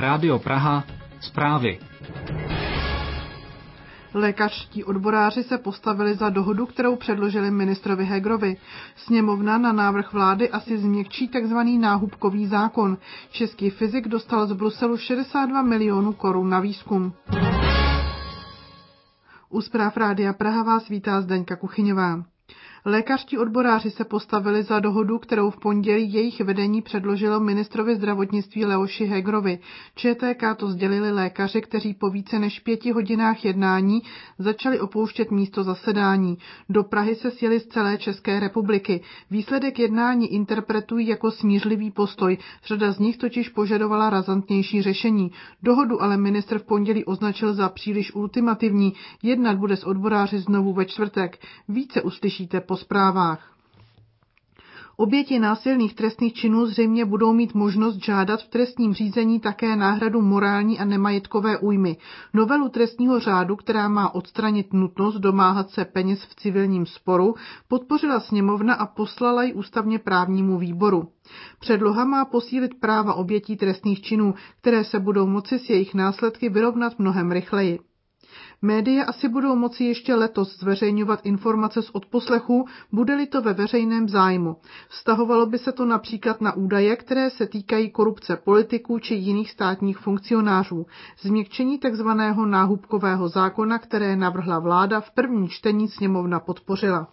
Rádio Praha, zprávy. Lékařští odboráři se postavili za dohodu, kterou předložili ministrovi Hegerovi. Sněmovna na návrh vlády asi změkčí tzv. Náhubkový zákon. Český fyzik dostal z Bruselu 62 milionů korun na výzkum. U zpráv Rádia Praha vás vítá Zdeňka Kuchyňová. Lékařští odboráři se postavili za dohodu, kterou v pondělí jejich vedení předložilo ministrovi zdravotnictví Leoši Hegerovi. ČTK to sdělili lékaři, kteří po více než 5 hodinách jednání začali opouštět místo zasedání. Do Prahy se sjeli z celé České republiky. Výsledek jednání interpretují jako smířlivý postoj. Řada z nich totiž požadovala razantnější řešení. Dohodu ale ministr v pondělí označil za příliš ultimativní. Jednat bude s odboráři znovu ve čtvrtek. Více uslyšíte po zprávách. Oběti násilných trestných činů zřejmě budou mít možnost žádat v trestním řízení také náhradu morální a nemajetkové újmy. Novelu trestního řádu, která má odstranit nutnost domáhat se peněz v civilním sporu, podpořila sněmovna a poslala ji ústavně právnímu výboru. Předloha má posílit práva obětí trestných činů, které se budou moci s jejich následky vyrovnat mnohem rychleji. Média asi budou moci ještě letos zveřejňovat informace z odposlechů, bude-li to ve veřejném zájmu. Vztahovalo by se to například na údaje, které se týkají korupce politiků či jiných státních funkcionářů. Změkčení tzv. Náhubkového zákona, které navrhla vláda, v prvním čtení sněmovna podpořila.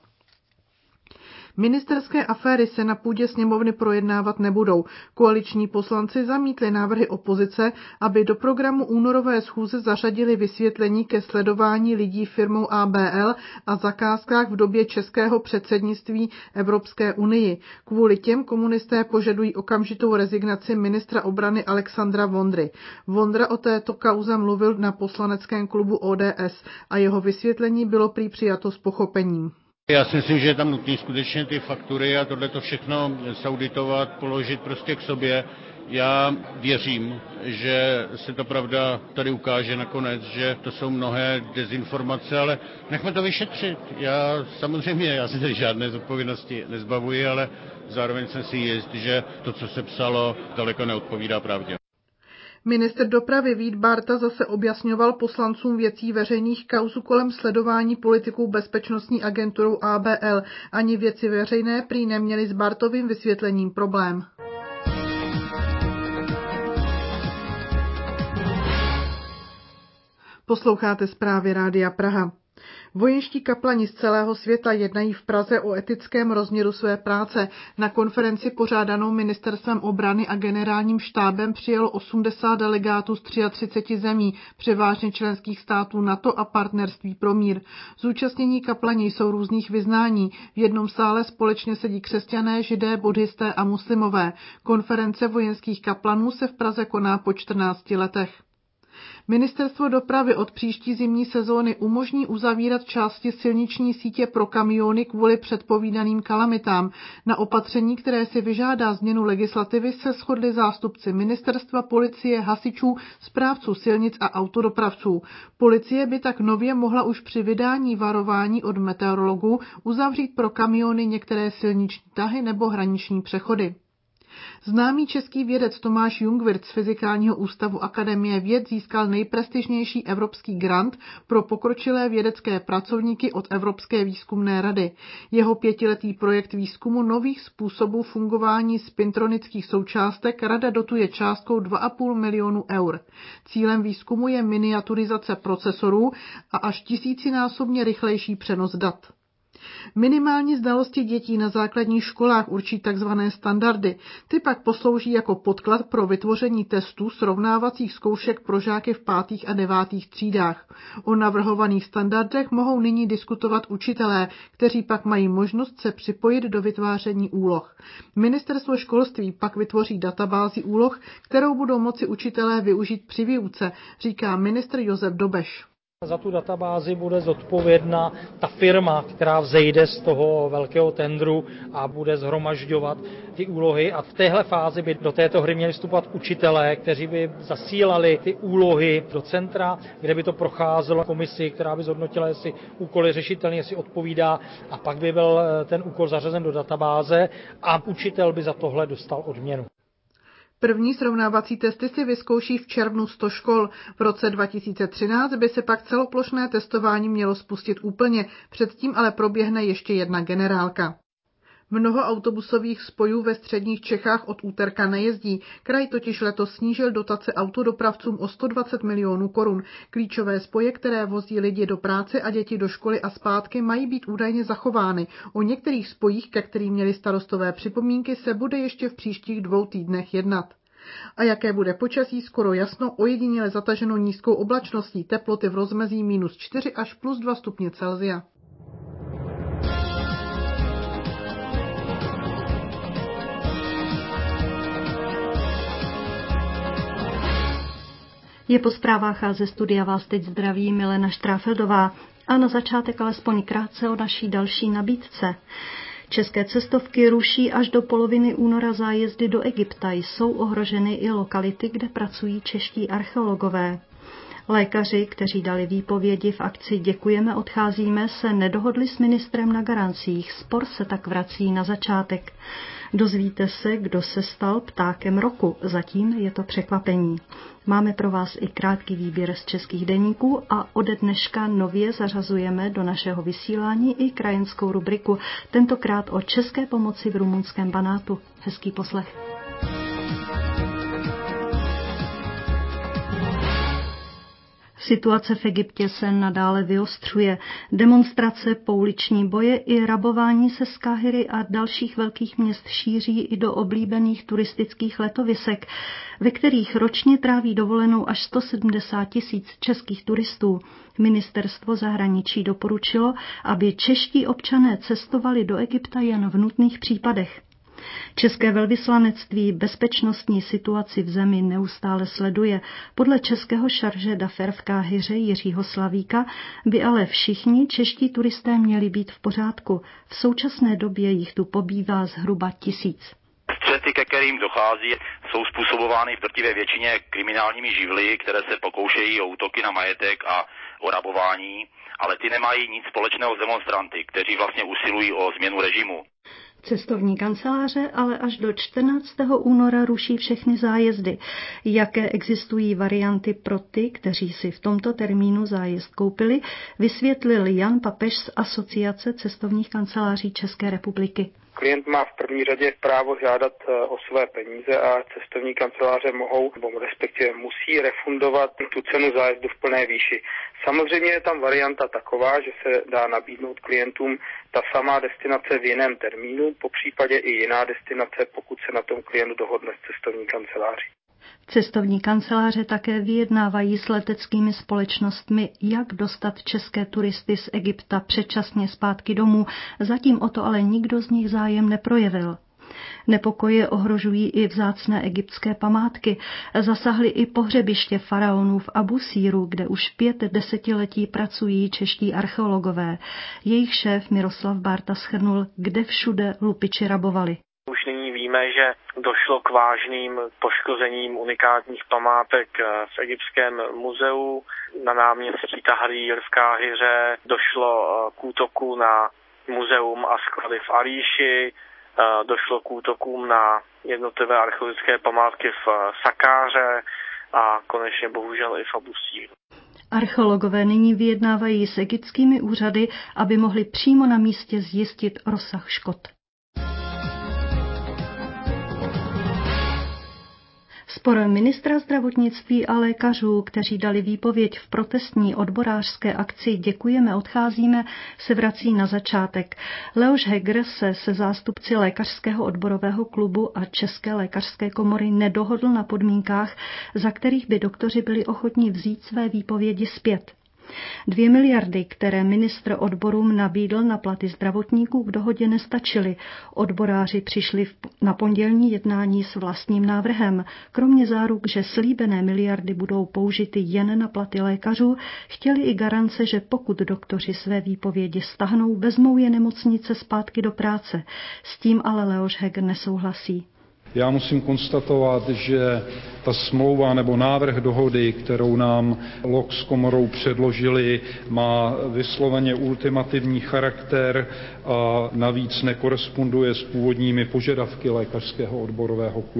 Ministerské aféry se na půdě sněmovny projednávat nebudou. Koaliční poslanci zamítli návrhy opozice, aby do programu únorové schůze zařadili vysvětlení ke sledování lidí firmou ABL a zakázkách v době českého předsednictví Evropské unii. Kvůli těm komunisté požadují okamžitou rezignaci ministra obrany Alexandra Vondry. Vondra o této kauze mluvil na poslaneckém klubu ODS a jeho vysvětlení bylo prý přijato s pochopením. Já si myslím, že je tam nutné skutečně ty faktury a tohleto všechno zauditovat, položit prostě k sobě. Já věřím, že se to pravda tady ukáže nakonec, že to jsou mnohé dezinformace, ale nechme to vyšetřit. Já se tady žádné zodpovědnosti nezbavuji, ale zároveň jsem si jist, že to, co se psalo, daleko neodpovídá pravdě. Ministr dopravy Vít Bárta zase objasňoval poslancům věcí veřejných kauz kolem sledování politiků bezpečnostní agenturou ABL. Ani věci veřejné prý neměly s Bártovým vysvětlením problém. Posloucháte zprávy Rádia Praha. Vojenští kaplani z celého světa jednají v Praze o etickém rozměru své práce. Na konferenci pořádanou Ministerstvem obrany a generálním štábem přijelo 80 delegátů z 33 zemí, převážně členských států NATO a Partnerství pro mír. Zúčastnění kaplani jsou různých vyznání. V jednom sále společně sedí křesťané, židé, buddhisté a muslimové. Konference vojenských kaplanů se v Praze koná po 14 letech. Ministerstvo dopravy od příští zimní sezóny umožní uzavírat části silniční sítě pro kamiony kvůli předpovídaným kalamitám. Na opatření, které si vyžádá změnu legislativy, se shodli zástupci ministerstva, policie, hasičů, správců silnic a autodopravců. Policie by tak nově mohla už při vydání varování od meteorologů uzavřít pro kamiony některé silniční tahy nebo hraniční přechody. Známý český vědec Tomáš Jungwirth z Fyzikálního ústavu Akademie věd získal nejprestižnější evropský grant pro pokročilé vědecké pracovníky od Evropské výzkumné rady. Jeho 5letý projekt výzkumu nových způsobů fungování spintronických součástek rada dotuje částkou 2,5 milionu eur. Cílem výzkumu je miniaturizace procesorů a až 1000násobně rychlejší přenos dat. Minimální znalosti dětí na základních školách určí tzv. Standardy. Ty pak poslouží jako podklad pro vytvoření testů srovnávacích zkoušek pro žáky v 5. a 9. třídách. O navrhovaných standardech mohou nyní diskutovat učitelé, kteří pak mají možnost se připojit do vytváření úloh. Ministerstvo školství pak vytvoří databázi úloh, kterou budou moci učitelé využít při výuce, říká ministr Josef Dobeš. Za tu databázi bude zodpovědná ta firma, která vzejde z toho velkého tendru a bude shromažďovat ty úlohy. A v téhle fázi by do této hry měli vstupovat učitelé, kteří by zasílali ty úlohy do centra, kde by to procházelo komisi, která by zhodnotila, jestli úkol je řešitelný, jestli odpovídá, a pak by byl ten úkol zařazen do databáze a učitel by za tohle dostal odměnu. První srovnávací testy si vyzkouší v červnu 100 škol. V roce 2013 by se pak celoplošné testování mělo spustit úplně, předtím ale proběhne ještě jedna generálka. Mnoho autobusových spojů ve středních Čechách od úterka nejezdí. Kraj totiž letos snížil dotace autodopravcům o 120 milionů korun. Klíčové spoje, které vozí lidi do práce a děti do školy a zpátky, mají být údajně zachovány. O některých spojích, ke kterým měli starostové připomínky, se bude ještě v příštích 2 týdnech jednat. A jaké bude počasí, skoro jasno, ojediněle zataženo nízkou oblačností, teploty v rozmezí -4 až +2 stupně Celsia. Je po zprávách a ze studia vás teď zdraví Milena Štráfeldová a na začátek alespoň krátce o naší další nabídce. České cestovky ruší až do poloviny února zájezdy do Egypta. Jsou ohroženy i lokality, kde pracují čeští archeologové. Lékaři, kteří dali výpovědi v akci Děkujeme, odcházíme, se nedohodli s ministrem na garancích. Spor se tak vrací na začátek. Dozvíte se, kdo se stal ptákem roku. Zatím je to překvapení. Máme pro vás i krátký výběr z českých deníků a ode dneška nově zařazujeme do našeho vysílání i krajinskou rubriku, tentokrát o české pomoci v rumunském Banátu. Hezký poslech. Situace v Egyptě se nadále vyostřuje. Demonstrace, pouliční boje i rabování se z Káhiry a dalších velkých měst šíří i do oblíbených turistických letovisek, ve kterých ročně tráví dovolenou až 170 000 českých turistů. Ministerstvo zahraničí doporučilo, aby čeští občané cestovali do Egypta jen v nutných případech. České velvyslanectví bezpečnostní situaci v zemi neustále sleduje. Podle českého šarže d'affaires v Káhiře Jiřího Slavíka by ale všichni čeští turisté měli být v pořádku. V současné době jich tu pobývá zhruba 1000. Střety, ke kterým dochází, jsou způsobovány v drtivé většině kriminálními živly, které se pokoušejí o útoky na majetek a o rabování, ale ty nemají nic společného s demonstranty, kteří vlastně usilují o změnu režimu. Cestovní kanceláře ale až do 14. února ruší všechny zájezdy. Jaké existují varianty pro ty, kteří si v tomto termínu zájezd koupili, vysvětlil Jan Papež z Asociace cestovních kanceláří České republiky. Klient má v první řadě právo žádat o své peníze a cestovní kanceláře mohou, nebo respektive musí refundovat tu cenu zájezdu v plné výši. Samozřejmě je tam varianta taková, že se dá nabídnout klientům ta samá destinace v jiném termínu, popřípadě i jiná destinace, pokud se na tom klient dohodne s cestovní kanceláří. Cestovní kanceláře také vyjednávají s leteckými společnostmi, jak dostat české turisty z Egypta předčasně zpátky domů, zatím o to ale nikdo z nich zájem neprojevil. Nepokoje ohrožují i vzácné egyptské památky. Zasahly i pohřebiště faraonů v Abu Síru, kde už 5 desetiletí pracují čeští archeologové. Jejich šéf Miroslav Bárta shrnul, kde všude lupiči rabovali. Už nyní víme, že došlo k vážným poškozením unikátních památek v egyptském muzeu. Na náměstí Tahrir v Káhiře došlo k útoku na muzeum a sklady v Aríši, došlo k útokům na jednotlivé archeologické památky v Sakáře a konečně bohužel i v Abu Síru. Archeologové nyní vyjednávají s egyptskými úřady, aby mohli přímo na místě zjistit rozsah škod. Spor ministra zdravotnictví a lékařů, kteří dali výpověď v protestní odborářské akci Děkujeme, odcházíme, se vrací na začátek. Leoš Heger se zástupci Lékařského odborového klubu a České lékařské komory nedohodl na podmínkách, za kterých by doktoři byli ochotní vzít své výpovědi zpět. 2 miliardy, které ministr odborům nabídl na platy zdravotníků, k dohodě nestačily. Odboráři přišli na pondělní jednání s vlastním návrhem. Kromě záruk, že slíbené miliardy budou použity jen na platy lékařů, chtěli i garance, že pokud doktoři své výpovědi stahnou, vezmou je nemocnice zpátky do práce. S tím ale Leoš Heger nesouhlasí. Já musím konstatovat, že ta smlouva nebo návrh dohody, kterou nám LOK s komorou předložili, má vysloveně ultimativní charakter a navíc nekoresponduje s původními požadavky Lékařského odborového klubu.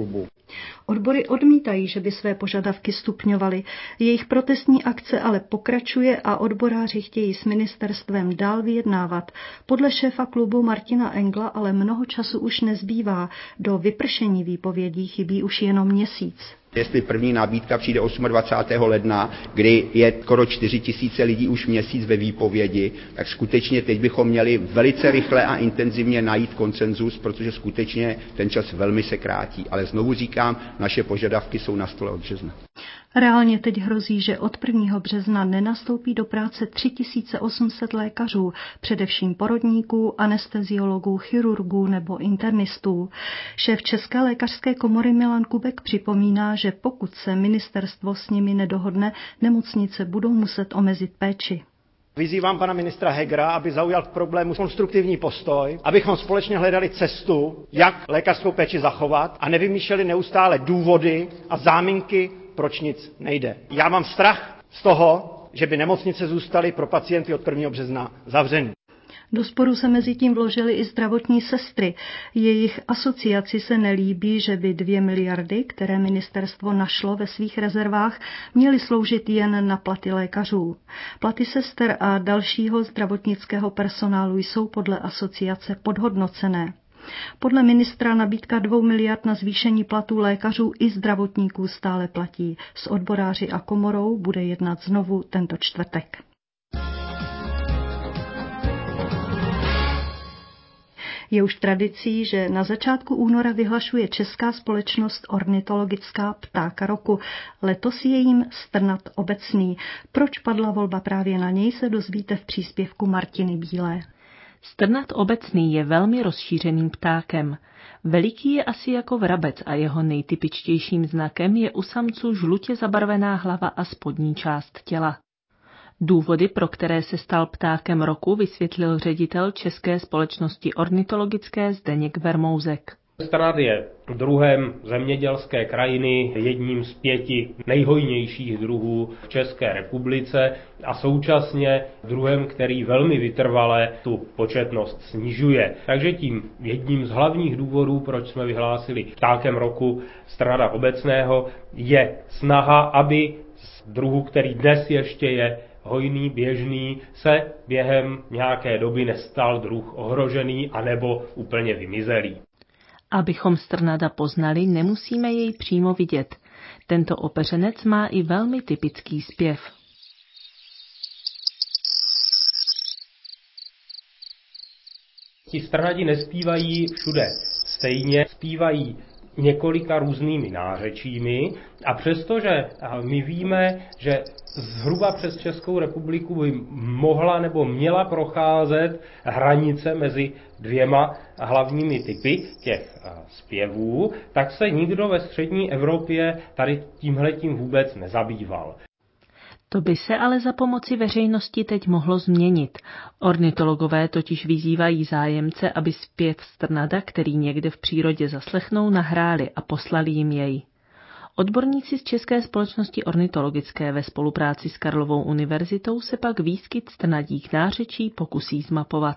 Odbory odmítají, že by své požadavky stupňovaly. Jejich protestní akce ale pokračuje a odboráři chtějí s ministerstvem dál vyjednávat. Podle šéfa klubu Martina Engla ale mnoho času už nezbývá. Do vypršení výpovědí chybí už jenom měsíc. Jestli první nabídka přijde 28. ledna, kdy je skoro 4 000 lidí už měsíc ve výpovědi, tak skutečně teď bychom měli velice rychle a intenzivně najít konsenzus, protože skutečně ten čas velmi se krátí. Ale znovu říkám, naše požadavky jsou na stole od března. Reálně teď hrozí, že od 1. března nenastoupí do práce 3800 lékařů, především porodníků, anesteziologů, chirurgů nebo internistů. Šéf České lékařské komory Milan Kubek připomíná, že pokud se ministerstvo s nimi nedohodne, nemocnice budou muset omezit péči. Vyzývám pana ministra Hegera, aby zaujal k problému konstruktivní postoj, abychom společně hledali cestu, jak lékařskou péči zachovat a nevymýšleli neustále důvody a záminky, proč nic nejde. Já mám strach z toho, že by nemocnice zůstaly pro pacienty od 1. března zavřený. Do sporu se mezi tím vložily i zdravotní sestry. Jejich asociaci se nelíbí, že by 2 miliardy, které ministerstvo našlo ve svých rezervách, měly sloužit jen na platy lékařů. Platy sester a dalšího zdravotnického personálu jsou podle asociace podhodnocené. Podle ministra nabídka 2 miliard na zvýšení platů lékařů i zdravotníků stále platí. S odboráři a komorou bude jednat znovu tento čtvrtek. Je už tradicí, že na začátku února vyhlašuje Česká společnost ornitologická ptáka roku. Letos je jím Strnad obecný. Proč padla volba právě na něj, se dozvíte v příspěvku Martiny Bílé. Strnad obecný je velmi rozšířeným ptákem. Veliký je asi jako vrabec a jeho nejtypičtějším znakem je u samců žlutě zabarvená hlava a spodní část těla. Důvody, pro které se stal ptákem roku, vysvětlil ředitel České společnosti ornitologické Zdeněk Vermouzek. Strnad je druhem zemědělské krajiny, jedním z 5 nejhojnějších druhů v České republice a současně druhem, který velmi vytrvale tu početnost snižuje. Takže tím jedním z hlavních důvodů, proč jsme vyhlásili ptákem roku Strnada obecného, je snaha, aby z druhu, který dnes ještě je hojný, běžný, se během nějaké doby nestal druh ohrožený anebo úplně vymizelý. Abychom strnada poznali, nemusíme jej přímo vidět. Tento opeřenec má i velmi typický zpěv. Ti strnadi nespívají všude stejně, zpívají několika různými nářečími a přestože my víme, že zhruba přes Českou republiku by mohla nebo měla procházet hranice mezi 2 hlavními typy těch zpěvů, tak se nikdo ve střední Evropě tady tímhletím vůbec nezabýval. To by se ale za pomoci veřejnosti teď mohlo změnit. Ornitologové totiž vyzývají zájemce, aby zpěv strnada, který někde v přírodě zaslechnou, nahráli a poslali jim jej. Odborníci z České společnosti ornitologické ve spolupráci s Karlovou univerzitou se pak výskyt strnadích nářečí pokusí zmapovat.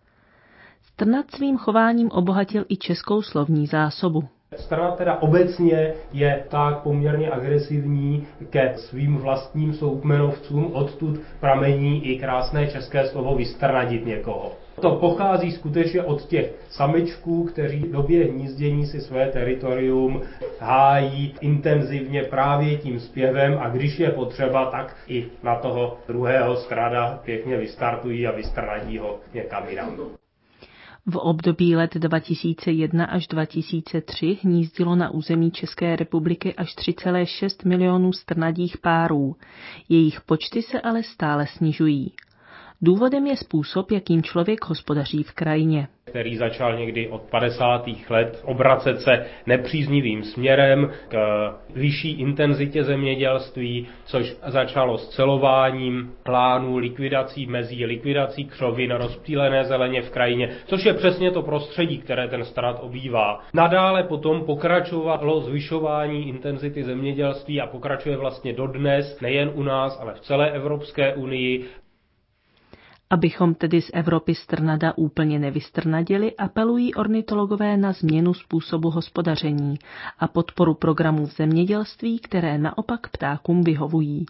Strnad svým chováním obohatil i českou slovní zásobu. Strnad teda obecně je tak poměrně agresivní ke svým vlastním soukmenovcům, odtud pramení i krásné české slovo vystrnadit někoho. To pochází skutečně od těch samečků, kteří v době hnízdění si své teritorium hájí intenzivně právě tím zpěvem a když je potřeba, tak i na toho druhého strnada pěkně vystartují a vystrnadí ho někam jinam. V období let 2001 až 2003 hnízdilo na území České republiky až 3,6 milionů strnadích párů. Jejich počty se ale stále snižují. Důvodem je způsob, jakým člověk hospodaří v krajině, který začal někdy od 50. let obracet se nepříznivým směrem k vyšší intenzitě zemědělství, což začalo scelováním plánů, likvidací mezí, likvidací křovin, rozptýlené zeleně v krajině, což je přesně to prostředí, které ten strnad obývá. Nadále potom pokračovalo zvyšování intenzity zemědělství a pokračuje vlastně dodnes, nejen u nás, ale v celé Evropské unii. Abychom tedy z Evropy strnada úplně nevystrnadili, apelují ornitologové na změnu způsobu hospodaření a podporu programů v zemědělství, které naopak ptákům vyhovují.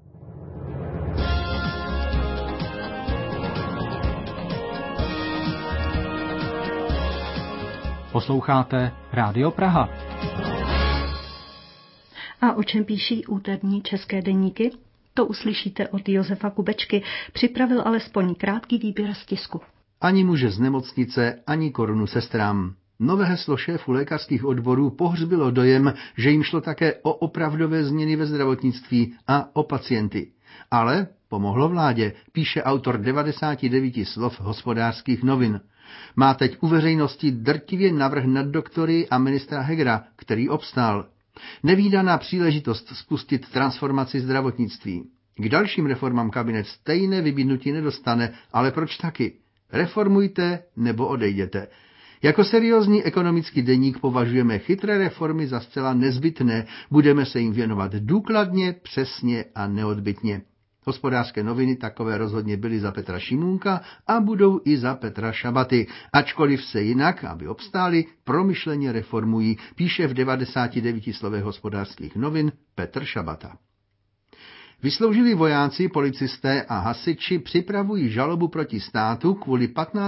Posloucháte Rádio Praha. A o čem píší úterní české deníky? To uslyšíte od Josefa Kubečky. Připravil alespoň krátký výběr z tisku. Ani muže z nemocnice, ani korunu sestrám. Nové heslo šéfů lékařských odborů pohřbilo dojem, že jim šlo také o opravdové změny ve zdravotnictví a o pacienty. Ale pomohlo vládě, píše autor 99 slov Hospodářských novin. Má teď u veřejnosti drtivě navrh nad doktory a ministra Hegera, který obstál. Nevídaná příležitost spustit transformaci zdravotnictví. K dalším reformám kabinet stejné vybídnutí nedostane, ale proč taky? Reformujte nebo odejděte. Jako seriózní ekonomický deník považujeme chytré reformy za zcela nezbytné, budeme se jim věnovat důkladně, přesně a neodbytně. Hospodářské noviny takové rozhodně byly za Petra Šimůnka a budou i za Petra Šabaty, ačkoliv se jinak, aby obstáli, promyšleně reformují, píše v 99 slovech Hospodářských novin Petr Šabata. Vysloužilí vojáci, policisté a hasiči připravují žalobu proti státu kvůli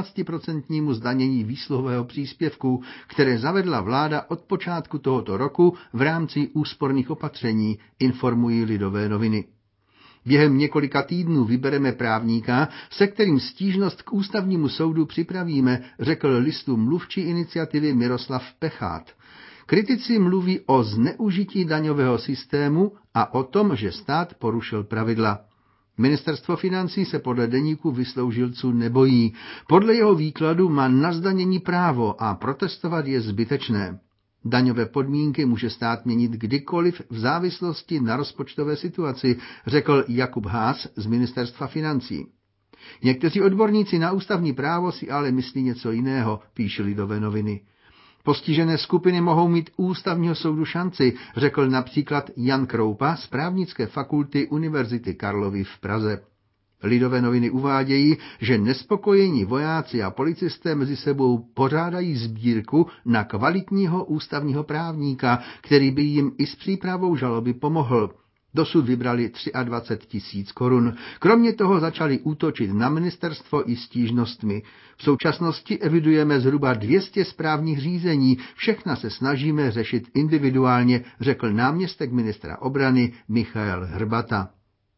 15% zdanění výsluhového příspěvku, které zavedla vláda od počátku tohoto roku v rámci úsporných opatření, informují Lidové noviny. Během několika týdnů vybereme právníka, se kterým stížnost k ústavnímu soudu připravíme, řekl listu mluvčí iniciativy Miroslav Pechát. Kritici mluví o zneužití daňového systému a o tom, že stát porušil pravidla. Ministerstvo financí se podle deníku vysloužilců nebojí. Podle jeho výkladu má na zdanění právo a protestovat je zbytečné. Daňové podmínky může stát měnit kdykoliv v závislosti na rozpočtové situaci, řekl Jakub Haas z Ministerstva financí. Někteří odborníci na ústavní právo si ale myslí něco jiného, píší Lidové noviny. Postižené skupiny mohou mít u ústavního soudu šanci, řekl například Jan Kroupa z právnické fakulty Univerzity Karlovy v Praze. Lidové noviny uvádějí, že nespokojení vojáci a policisté mezi sebou pořádají sbírku na kvalitního ústavního právníka, který by jim i s přípravou žaloby pomohl. Dosud vybrali 23 000 korun. Kromě toho začali útočit na ministerstvo i stížnostmi. V současnosti evidujeme zhruba 200 správních řízení, všechna se snažíme řešit individuálně, řekl náměstek ministra obrany Michael Hrbata.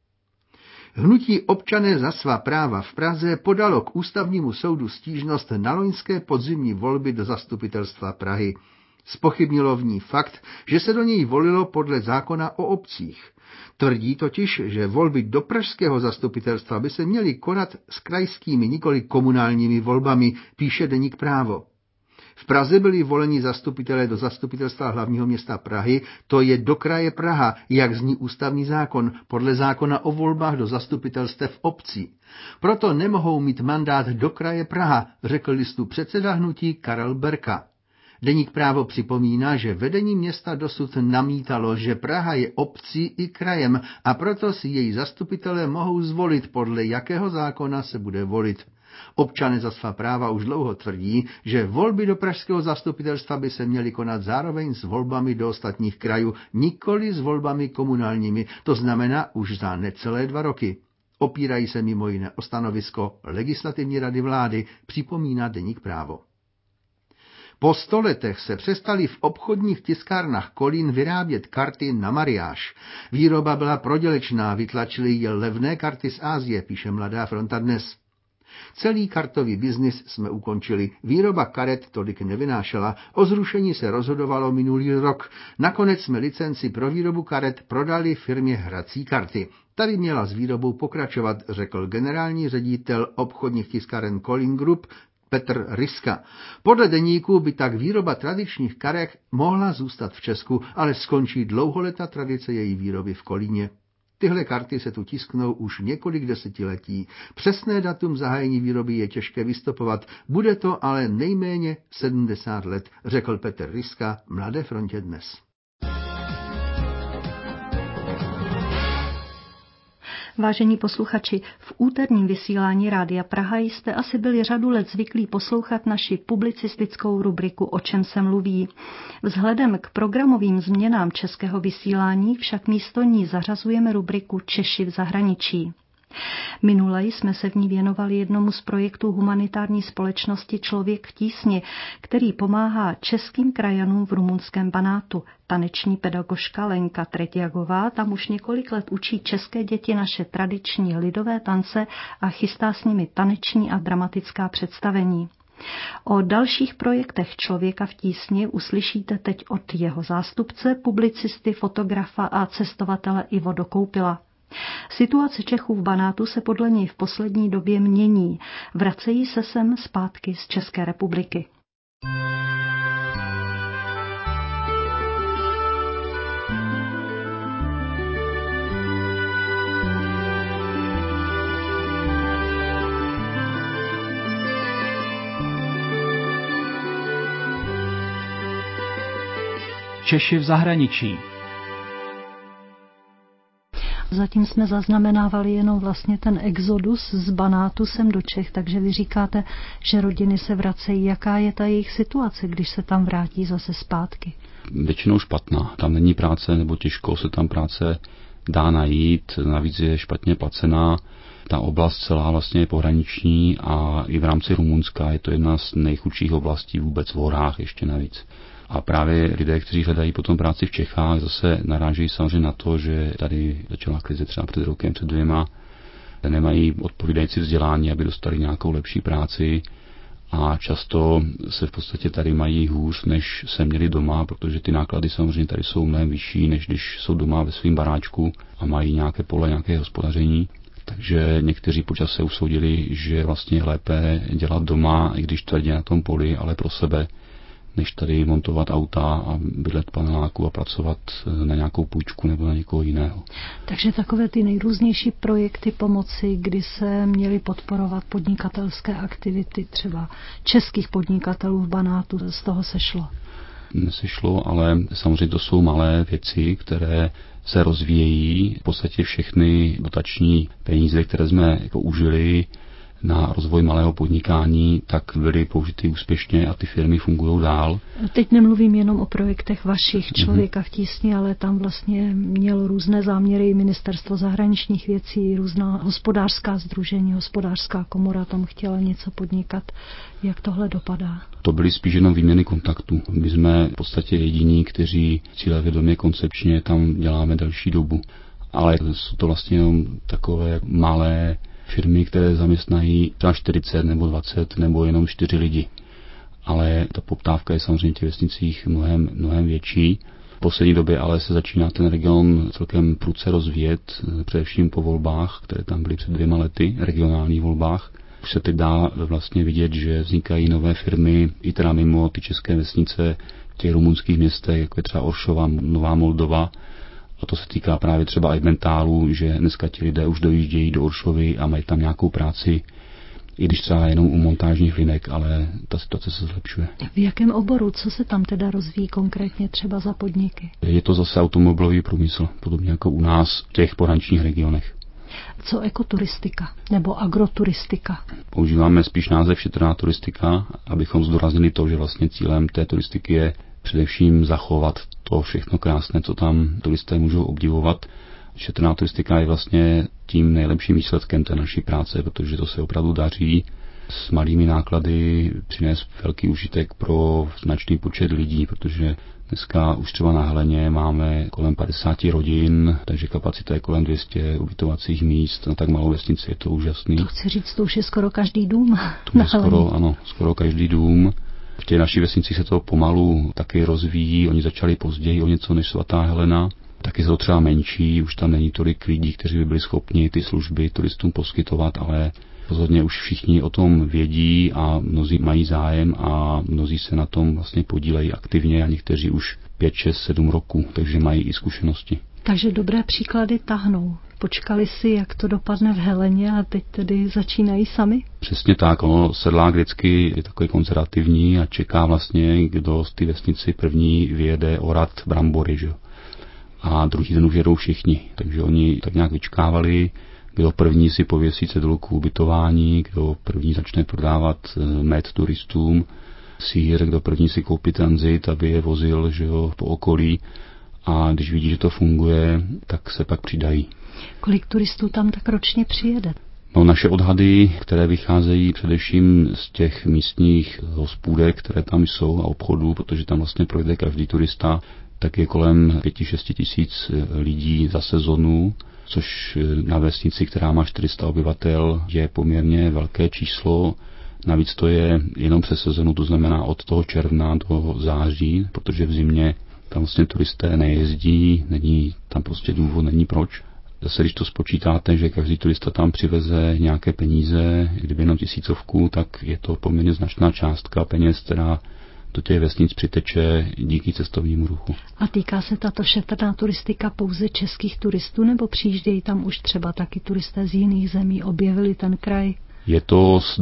Hnutí Občané za svá práva v Praze podalo k ústavnímu soudu stížnost na loňské podzimní volby do zastupitelstva Prahy. Zpochybnilo v ní fakt, že se do něj volilo podle zákona o obcích. Tvrdí totiž, že volby do pražského zastupitelstva by se měly konat s krajskými, nikoli komunálními volbami, píše deník Právo. V Praze byli voleni zastupitelé do zastupitelstva hlavního města Prahy, to je do kraje Praha, jak zní ústavní zákon, podle zákona o volbách do zastupitelstev obcí. Proto nemohou mít mandát do kraje Praha, řekl listu předseda hnutí Karel Berka. Deník Právo připomíná, že vedení města dosud namítalo, že Praha je obcí i krajem a proto si její zastupitelé mohou zvolit, podle jakého zákona se bude volit. Občané za svá práva už dlouho tvrdí, že volby do pražského zastupitelstva by se měly konat zároveň s volbami do ostatních krajů, nikoli s volbami komunálními, to znamená už za necelé 2 roky. Opírají se mimo jiné o stanovisko Legislativní rady vlády, připomíná deník Právo. Po 100 letech se přestaly v obchodních tiskárnách Kolín vyrábět karty na mariáž. Výroba byla prodělečná, vytlačily je levné karty z Asie, píše Mladá fronta dnes. Celý kartový biznis jsme ukončili, výroba karet tolik nevynášela, o zrušení se rozhodovalo minulý rok. Nakonec jsme licenci pro výrobu karet prodali firmě Hrací karty. Tady měla s výrobou pokračovat, řekl generální ředitel obchodních tiskáren Kolín Group Petr Ryska. Podle deníku by tak výroba tradičních karet mohla zůstat v Česku, ale skončí dlouholetá tradice její výroby v Kolíně. Tyhle karty se tu tisknou už několik desetiletí. Přesné datum zahájení výroby je těžké vystopovat, bude to ale nejméně 70 let, řekl Petr Ryska Mladé frontě dnes. Vážení posluchači, v úterním vysílání Rádia Praha jste asi byli řadu let zvyklí poslouchat naši publicistickou rubriku O čem se mluví. Vzhledem k programovým změnám českého vysílání však místo ní zařazujeme rubriku Češi v zahraničí. Minule jsme se v ní věnovali jednomu z projektů humanitární společnosti Člověk v tísni, který pomáhá českým krajanům v rumunském Banátu. Taneční pedagožka Lenka Tretiagová tam už několik let učí české děti naše tradiční lidové tance a chystá s nimi taneční a dramatická představení. O dalších projektech Člověka v tísni uslyšíte teď od jeho zástupce, publicisty, fotografa a cestovatele Ivo Dokoupila. Situace Čechů v Banátu se podle něj v poslední době mění. Vracejí se sem zpátky z České republiky. Češi v zahraničí. Zatím jsme zaznamenávali jenom vlastně ten exodus z Banátu sem do Čech, takže vy říkáte, že rodiny se vracejí. Jaká je ta jejich situace, když se tam vrátí zase zpátky? Většinou špatná. Tam není práce, nebo těžko se tam práce dá najít, navíc je špatně placená. Ta oblast celá vlastně je pohraniční a i v rámci Rumunska je to jedna z nejchudších oblastí vůbec v horách ještě navíc. A právě lidé, kteří hledají potom práci v Čechách, zase narážejí samozřejmě na to, že tady začala krize třeba před rokem, před 2, nemají odpovídající vzdělání, aby dostali nějakou lepší práci a často se v podstatě tady mají hůř, než se měli doma, protože ty náklady samozřejmě tady jsou mnohem vyšší, než když jsou doma ve svém baráčku a mají nějaké pole, nějaké hospodaření. Takže někteří po čase usoudili, že vlastně je lépe dělat doma, i když tvrdě na tom poli, ale pro sebe, než tady montovat auta a bydlet paneláku a pracovat na nějakou půjčku nebo na někoho jiného. Takže takové ty nejrůznější projekty pomoci, kdy se měly podporovat podnikatelské aktivity třeba českých podnikatelů v Banátu, z toho sešlo? Nesešlo, ale samozřejmě to jsou malé věci, které se rozvíjejí. V podstatě všechny dotační peníze, které jsme jako užili na rozvoj malého podnikání, tak byly použity úspěšně a ty firmy fungují dál. Teď nemluvím jenom o projektech vašich Člověka v tísni, ale tam vlastně mělo různé záměry Ministerstvo zahraničních věcí, různá hospodářská sdružení, hospodářská komora tam chtěla něco podnikat. Jak tohle dopadá? To byly spíš jenom výměny kontaktů. My jsme v podstatě jediní, kteří cílevědomě koncepčně tam děláme delší dobu. Ale jsou to vlastně jenom takové malé firmy, které zaměstnají třeba 40 nebo 20 nebo jenom 4 lidi. Ale ta poptávka je samozřejmě v těch vesnicích mnohem větší. V poslední době ale se začíná ten region celkem prudce rozvíjet, především po volbách, které tam byly před 2 lety, regionálních volbách. Už se teď dá vlastně vidět, že vznikají nové firmy i teda mimo ty české vesnice v těch rumunských městech, jako je třeba Oršova, Nová Moldova. A to se týká právě třeba i mentálu, že dneska ti lidé už dojíždějí do Oršovy a mají tam nějakou práci, i když třeba jenom u montážních linek, ale ta situace se zlepšuje. V jakém oboru? Co se tam teda rozvíjí konkrétně třeba za podniky? Je to zase automobilový průmysl, podobně jako u nás v těch pohraničních regionech. Co ekoturistika nebo agroturistika? Používáme spíš název šetrná turistika, abychom zdůraznili to, že vlastně cílem té turistiky je především zachovat to všechno krásné, co tam turisté můžou obdivovat. Šetrná turistika je vlastně tím nejlepším výsledkem té naší práce, protože to se opravdu daří s malými náklady přinést velký užitek pro značný počet lidí, protože dneska už třeba na Heleně máme kolem 50 rodin, takže kapacita je kolem 200 ubytovacích míst. Na tak malou vesnici je to úžasný. To chci říct, to už je skoro každý dům. To je skoro každý dům. V těch naší vesnici se to pomalu taky rozvíjí. Oni začali později o něco než svatá Helena. Taky jsou třeba menší, už tam není tolik lidí, kteří by byli schopni ty služby turistům poskytovat, ale rozhodně už všichni o tom vědí a mnozí mají zájem a mnozí se na tom vlastně podílejí aktivně a někteří už 5, 6, 7 roků, takže mají i zkušenosti. Takže dobré příklady tahnou. Počkali si, jak to dopadne v Heleně a teď tedy začínají sami? Přesně tak, sedlák vždycky je takový konzervativní a čeká vlastně, kdo z té vesnici první vyjede orat brambory, že? A druhý den už jedou všichni, takže oni tak nějak vyčkávali, kdo první si pověsí cedulku ubytování, kdo první začne prodávat med turistům, sýr, kdo první si koupí tranzit, aby je vozil, že jo, po okolí, a když vidí, že to funguje, tak se pak přidají. Kolik turistů tam tak ročně přijede? No, naše odhady, které vycházejí především z těch místních hospůdek, které tam jsou a obchodů, protože tam vlastně projde každý turista, tak je kolem 5-6 tisíc lidí za sezonu, což na vesnici, která má 400 obyvatel, je poměrně velké číslo. Navíc to je jenom přes sezonu, to znamená od toho června do září, protože v zimě tam vlastně turisté nejezdí, není tam prostě důvod, není proč. Zase, když to spočítáte, že každý turista tam přiveze nějaké peníze, kdyby jenom 1000, tak je to poměrně značná částka peněz, která do těch vesnic přiteče díky cestovnímu ruchu. A týká se tato šetrná turistika pouze českých turistů, nebo přijíždějí tam už třeba taky turisté z jiných zemí, objevili ten kraj? Je to z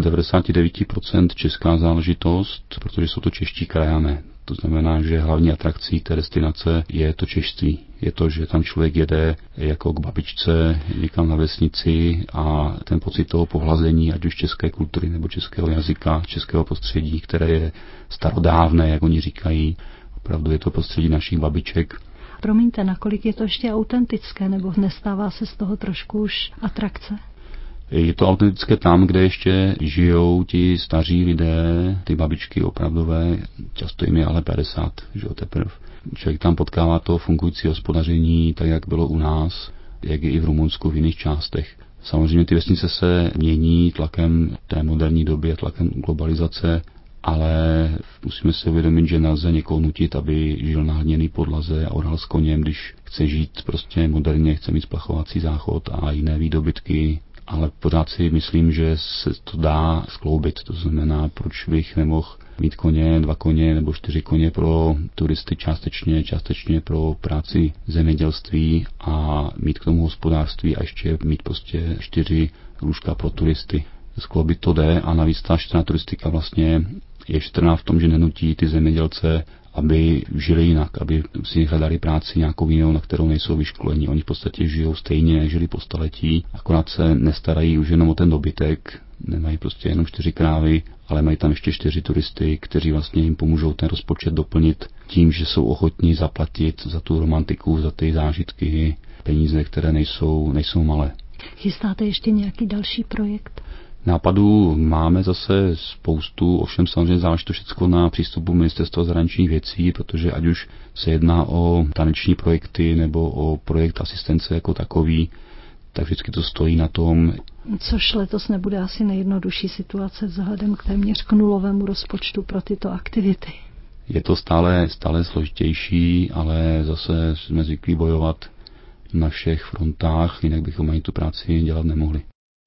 99% česká záležitost, protože jsou to čeští krajané. To znamená, že hlavní atrakcí té destinace je to češství. Je to, že tam člověk jede jako k babičce někam na vesnici a ten pocit toho pohlazení, ať už české kultury nebo českého jazyka, českého prostředí, které je starodávné, jak oni říkají. Opravdu je to prostředí našich babiček. Promiňte, nakolik je to ještě autentické, nebo nestává se z toho trošku už atrakce? Je to autentické tam, kde ještě žijou ti staří lidé, ty babičky opravdové, často jim je ale 50, že jo, teprve. Člověk tam potkává to fungující hospodaření, tak jak bylo u nás, jak je i v Rumunsku, v jiných částech. Samozřejmě ty vesnice se mění tlakem té moderní doby a tlakem globalizace, ale musíme si uvědomit, že nelze někoho nutit, aby žil na hliněné podlaze a orhal s koněm, když chce žít prostě moderně, chce mít splachovací záchod a jiné výdobytky. Ale pořád si myslím, že se to dá skloubit. To znamená, proč bych nemohl mít koně, 2 koně nebo 4 koně pro turisty částečně pro práci zemědělství a mít k tomu hospodářství a ještě mít prostě 4 lůžka pro turisty. Skloubit to jde a navíc ta šetrná turistika vlastně je šetrná v tom, že nenutí ty zemědělce, aby žili jinak, aby si hledali práci nějakou jinou, na kterou nejsou vyškolení. Oni v podstatě žijou stejně, jak žili po staletí, akorát se nestarají už jenom o ten dobytek, nemají prostě jenom 4 krávy, ale mají tam ještě 4 turisty, kteří vlastně jim pomůžou ten rozpočet doplnit tím, že jsou ochotní zaplatit za tu romantiku, za ty zážitky, peníze, které nejsou malé. Chystáte ještě nějaký další projekt? Nápadů máme zase spoustu, ovšem samozřejmě záleží to všechno na přístupu Ministerstva zahraničních věcí, protože ať už se jedná o taneční projekty nebo o projekt asistence jako takový, tak vždycky to stojí na tom. Což letos nebude asi nejjednodušší situace vzhledem k téměř k nulovému rozpočtu pro tyto aktivity. Je to stále složitější, ale zase jsme zvyklí bojovat na všech frontách, jinak bychom ani tu práci dělat nemohli.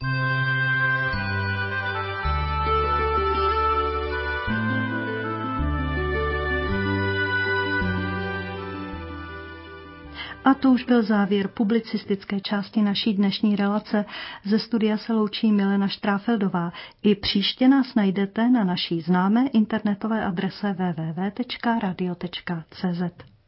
A to už byl závěr publicistické části naší dnešní relace. Ze studia se loučí Milena Štráfeldová. I příště nás najdete na naší známé internetové adrese www.radio.cz.